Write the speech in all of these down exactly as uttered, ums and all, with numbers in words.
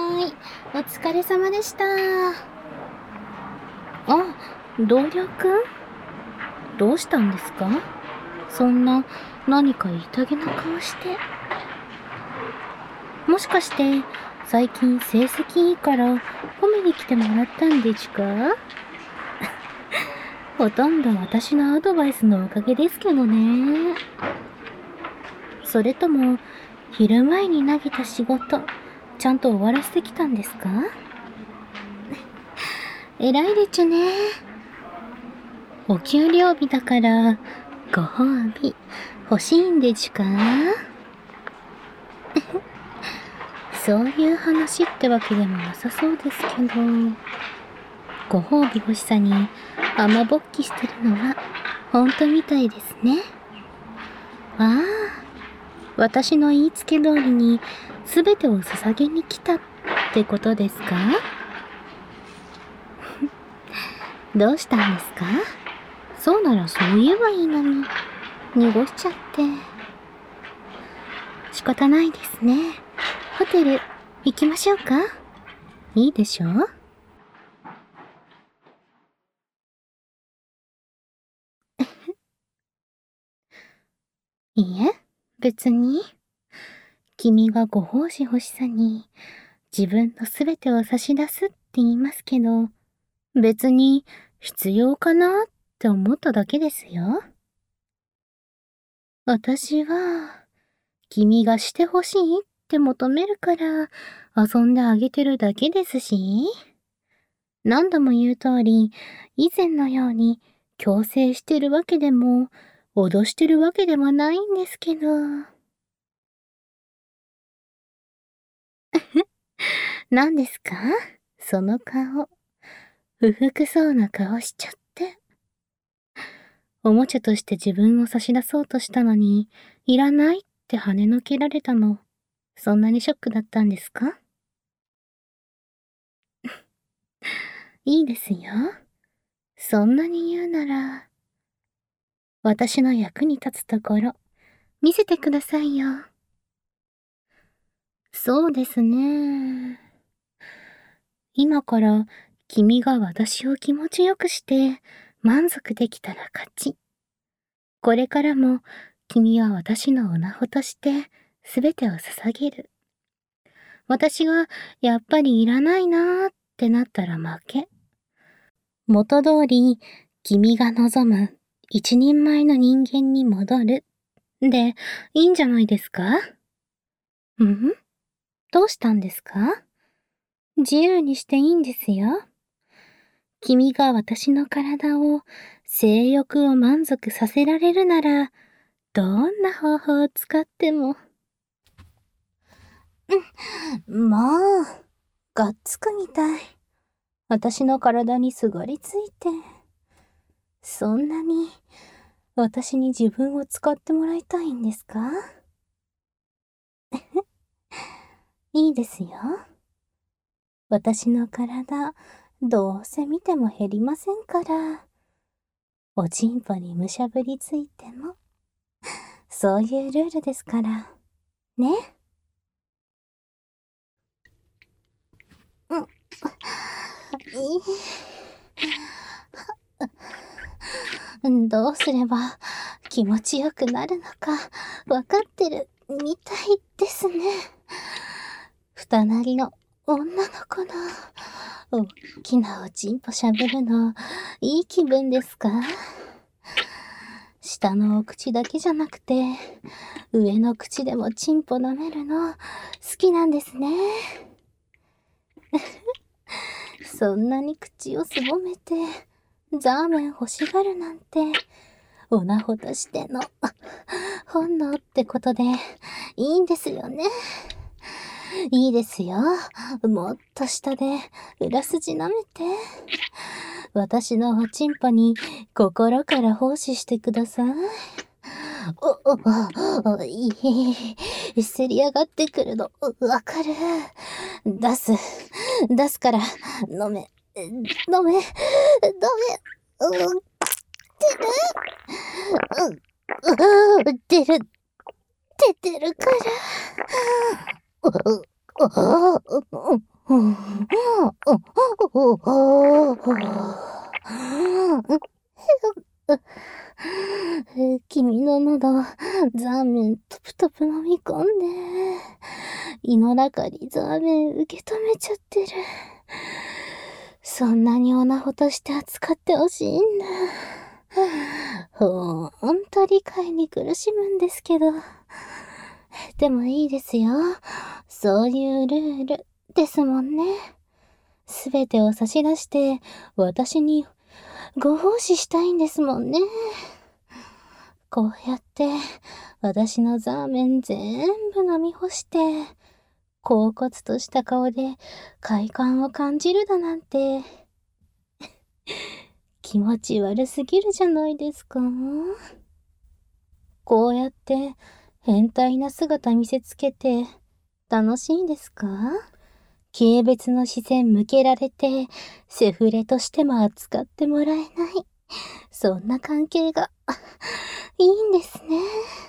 ーい、お疲れ様でした。あ、同僚くん？どうしたんですか？そんな、何か痛げな顔して。もしかして、最近成績いいから褒めに来てもらったんでちゅか？ほとんど私のアドバイスのおかげですけどね。それとも、昼前に投げた仕事、ちゃんと終わらせてきたんですか？偉いでちゅね。お給料日だから、ご褒美欲しいんでちゅか？そういう話ってわけでもなさそうですけど、ご褒美欲しさに雨ぼっきしてるのは本当みたいですね。ああ、私の言いつけ通りに全てを捧げに来たってことですか？どうしたんですか？そうならそう言えばいいのに、濁しちゃって。仕方ないですね。ホテル行きましょうか？いいでしょう？いえ、別に。君がご奉仕欲しさに自分のすべてを差し出すって言いますけど、別に必要かなって思っただけですよ。私は、君がしてほしいって求めるから遊んであげてるだけですし、何度も言う通り、以前のように強制してるわけでも、脅してるわけでもないんですけど。何ですか？その顔。不服そうな顔しちゃって。おもちゃとして自分を差し出そうとしたのに、いらないって跳ねのけられたの、そんなにショックだったんですか？いいですよ。そんなに言うなら、私の役に立つところ、見せてくださいよ。そうですね。今から君が私を気持ちよくして満足できたら勝ち。これからも君は私のオナホとして全てを捧げる。私がやっぱりいらないなーってなったら負け。元通り君が望む一人前の人間に戻る。で、いいんじゃないですか？ん？どうしたんですか？自由にしていいんですよ。君が私の体を、性欲を満足させられるなら、どんな方法を使っても。まあ、がっつくみたい。私の体にすがりついて。そんなに、私に自分を使ってもらいたいんですか？いいですよ。私の体、どうせ見ても減りませんから。おちんぽにむしゃぶりついても、そういうルールですから。ね。うん。どうすれば気持ちよくなるのかわかってるみたいですね。二なりの女の子のおっきなおちんぽしゃぶるのいい気分ですか？下のお口だけじゃなくて上の口でもちんぽ舐めるの好きなんですね。そんなに口をすぼめてザーメン欲しがるなんてオナホとしての本能ってことでいいんですよね。いいですよ。もっと下で裏筋舐めて私のおちんぽに心から奉仕してください。お、お、お、いい。せり上がってくるの、わかる。出す。出すから、飲め。飲め。飲め。うん、出る。うん、出る。出てるから。うん、うん、 君の喉、ザーメントプトプ飲み込んで、胃の中にザーメン受け止めちゃってる。そんなにオナホとして扱ってほしいんだ。ほんと理解に苦しむんですけど。でもいいですよ。そういうルールですもんね。すべてを差し出して、私にご奉仕したいんですもんね。こうやって、私のザーメン全部飲み干して、恍惚とした顔で快感を感じるだなんて、気持ち悪すぎるじゃないですか。こうやって変態な姿見せつけて楽しいんですか？軽蔑の視線向けられてセフレとしても扱ってもらえない。そんな関係がいいんですね。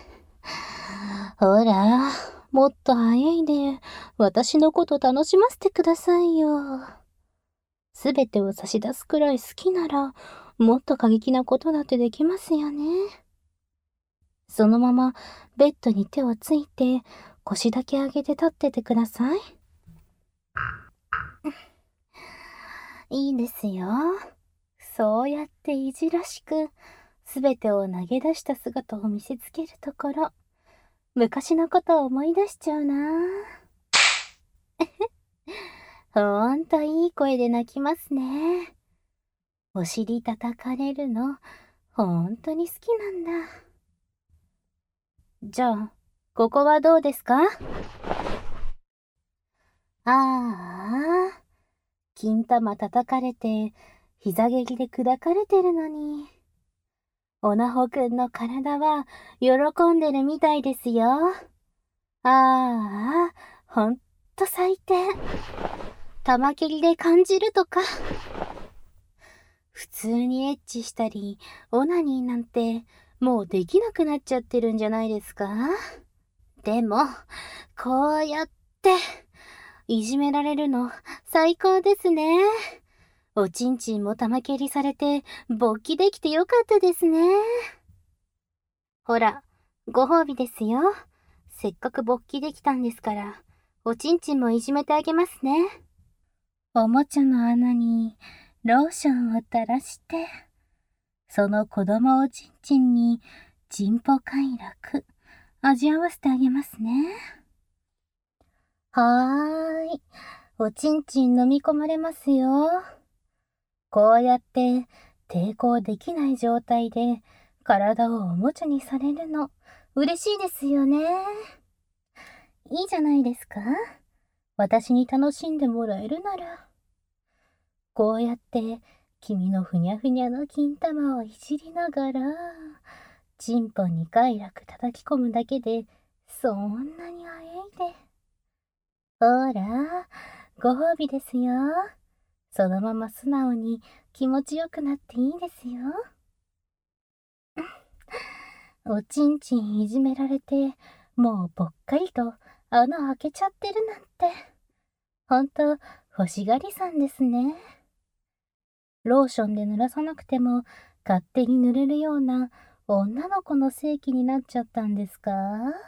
ほら、もっと早いで私のこと楽しませてくださいよ。すべてを差し出すくらい好きなら、もっと過激なことだってできますよね。そのままベッドに手をついて腰だけ上げて立っててください。いいですよ。そうやっていじらしく、すべてを投げ出した姿を見せつけるところ、昔のことを思い出しちゃうな。ほんといい声で泣きますね。お尻叩かれるの、ほんとに好きなんだ。じゃあ、ここはどうですか？ああ、金玉叩かれて、膝蹴りで砕かれてるのに。おなほくんの体は喜んでるみたいですよ。ああ、ほんと最低。玉蹴りで感じるとか。普通にエッチしたり、オナニーなんて、もうできなくなっちゃってるんじゃないですか？でも、こうやって、いじめられるの、最高ですね。おちんちんも玉蹴りされて、勃起できてよかったですね。ほら、ご褒美ですよ。せっかく勃起できたんですから、おちんちんもいじめてあげますね。おもちゃの穴にローションを垂らして、その子供おちんちんにチンポ快楽、味合わせてあげますね。はーい。おちんちん飲み込まれますよ。こうやって抵抗できない状態で体をおもちゃにされるの嬉しいですよね。いいじゃないですか。私に楽しんでもらえるなら。こうやって君のふにゃふにゃの金玉をいじりながら、チンポに快楽叩き込むだけでそんなにあえいで。ほら、ご褒美ですよ。そのまま素直に気持ちよくなっていいですよ。おちんちんいじめられて、もうぽっかりと穴開けちゃってるなんて。ほんと、欲しがりさんですね。ローションで濡らさなくても勝手に塗れるような女の子の性器になっちゃったんですか？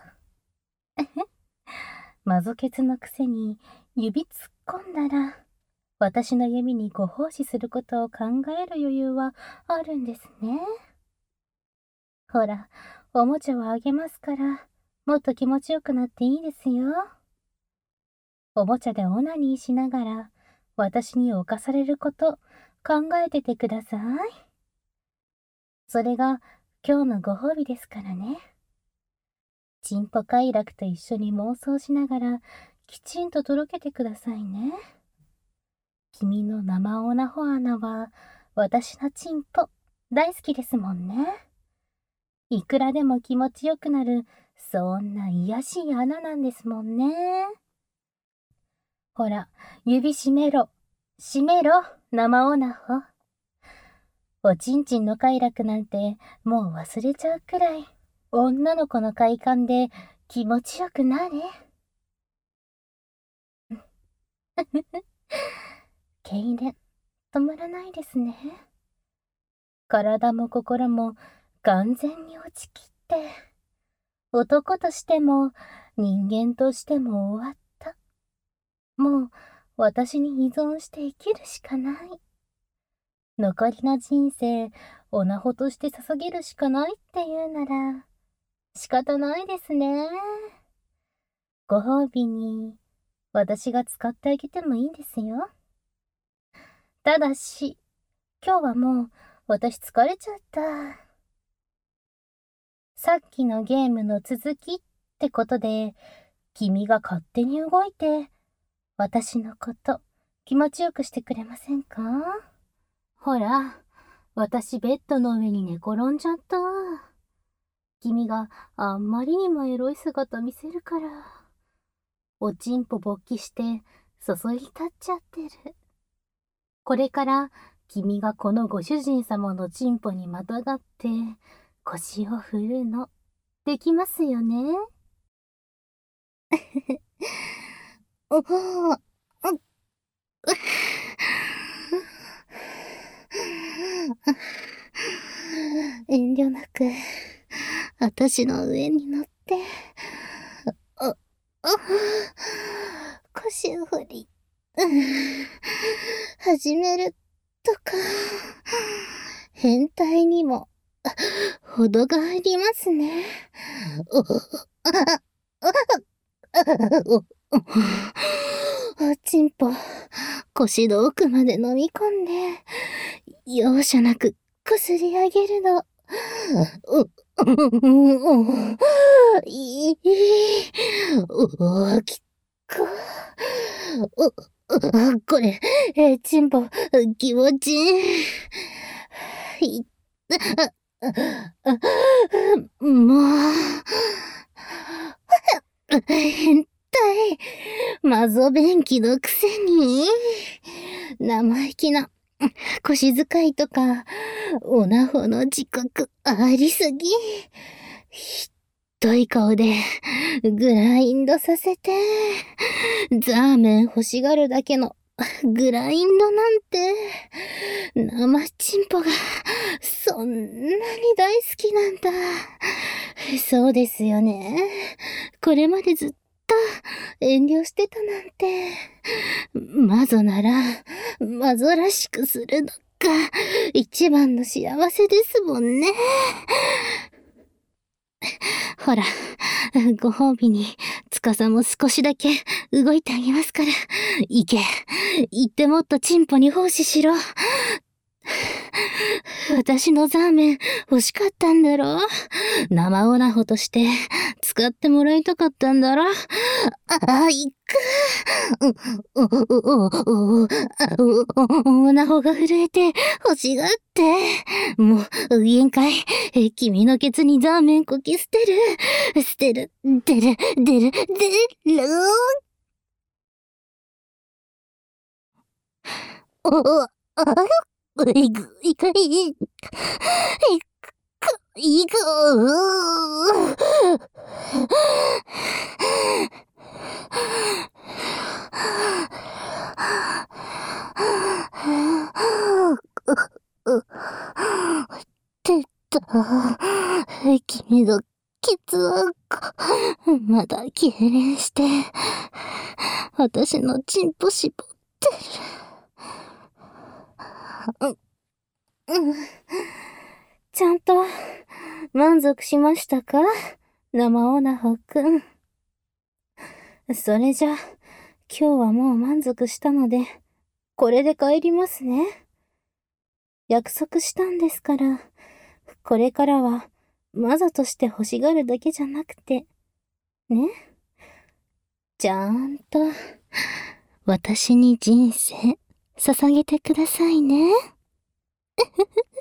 マゾケツのくせに指突っ込んだら、私の弓にご奉仕することを考える余裕はあるんですね。ほら、おもちゃをあげますから、もっと気持ちよくなっていいですよ。おもちゃでオナニーしながら、私に侵されること考えててください。それが今日のご褒美ですからね。チンポ快楽と一緒に妄想しながら、きちんと届けてくださいね。君の生オナホ穴は、私のチンポ大好きですもんね。いくらでも気持ちよくなる、そんな癒しい穴なんですもんね。ほら、指閉めろ。閉めろ、生オナホ。おちんちんの快楽なんてもう忘れちゃうくらい、女の子の快感で気持ちよくなれ。 痙攣、止まらないですね。体も心も完全に落ちきって、男としても人間としても終わった。もう私に依存して生きるしかない。残りの人生、おなほとして捧げるしかないって言うなら、仕方ないですね。ご褒美に、私が使ってあげてもいいですよ。ただし、今日はもう、私疲れちゃった。さっきのゲームの続きってことで、君が勝手に動いて、私のこと気持ちよくしてくれませんか？ほら、私ベッドの上に寝転んじゃった。君があんまりにもエロい姿見せるから、おちんぽ勃起して注ぎ立っちゃってる。これから君がこのご主人様のちんぽにまたがって腰を振るの、できますよね？おお、遠慮なく、私の上に乗って、お、お、腰を振り、始めるとか、変態にも、程がありますね。お、あ、お、おちんぽ、腰の奥まで飲み込んで、容赦なくこすり上げるの。お、お、いい、大きく、お、これ、え、ちんぽ、気持ちいい。もう、変態、マゾ便器のくせに、生意気な腰使いとか、おなほの自覚ありすぎ。ひっどい顔で、グラインドさせて、ザーメン欲しがるだけの、グラインドなんて、生チンポが、そんなに大好きなんだ。そうですよね。これまでずっと遠慮してたなんて。マゾなら、マゾらしくするのが一番の幸せですもんね。ほら、ご褒美に、司も少しだけ動いてあげますから。行け。行ってもっとチンポに奉仕しろ。私のザーメン欲しかったんだろ？生オナホとして使ってもらいたかったんだろ？あ、あ、いく。お、お、お、お、お、オナホが震えて欲しがって。もう、限界。君のケツにザーメンこき捨てる。捨てる。出る、出る、出る。お、あ、いく、いかい、いく、いく、出た。君のケツは、まだ痙攣して、私のチンポ絞ってる。うん、ちゃんと満足しましたか？生オナホくん。それじゃ、今日はもう満足したので、これで帰りますね。約束したんですから、これからは、マザとして欲しがるだけじゃなくて、ね。ちゃんと、私に人生、捧げてくださいね。